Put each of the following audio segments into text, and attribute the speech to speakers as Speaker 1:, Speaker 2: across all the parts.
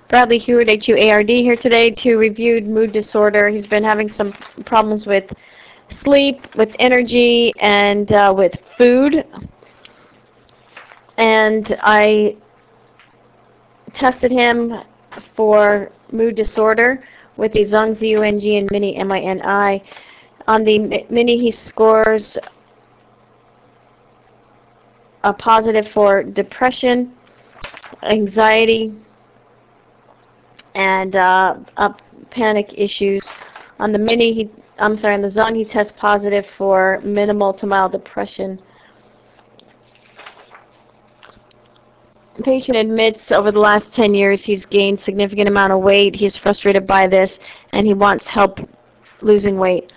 Speaker 1: Bradley Hewitt, H-U-A-R-D, here today to review mood disorder. He's been having some problems with sleep, with energy, and with food. And I tested him for mood disorder with the Zung, Z-U-N-G, and Mini, M-I-N-I. On the Mini, he scores a positive for depression, anxiety, and panic issues. On the Mini, on the Zung, he tests positive for minimal to mild depression. The patient admits over the last 10 years he's gained significant amount of weight. He's frustrated by this, and he wants help losing weight.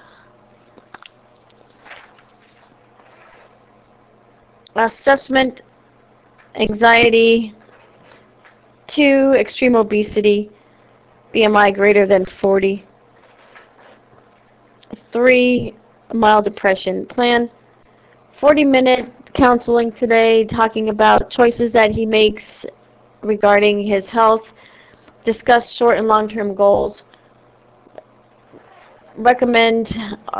Speaker 1: Assessment: anxiety, 2, extreme obesity, BMI greater than 40, 3, mild depression. Plan: 40-minute counseling today, talking about choices that he makes regarding his health, discuss short and long-term goals, recommend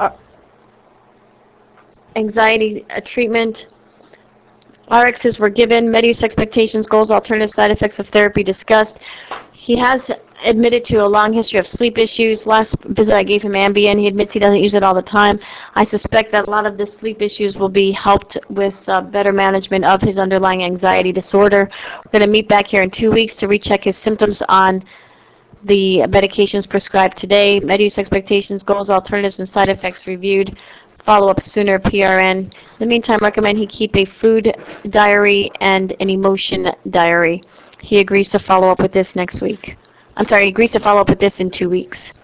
Speaker 1: anxiety treatment. RXs were given, med-use expectations, goals, alternative side effects of therapy discussed. He has admitted to a long history of sleep issues. Last visit I gave him Ambien. He admits he doesn't use it all the time. I suspect that a lot of the sleep issues will be helped with better management of his underlying anxiety disorder. We're going to meet back here in 2 weeks to recheck his symptoms on the medications prescribed today. Med-use expectations, goals, alternatives, and side effects reviewed. Follow-up sooner, PRN. In the meantime, recommend he keep a food diary and an emotion diary. He agrees to follow up with this next week. He agrees to follow up with this in 2 weeks.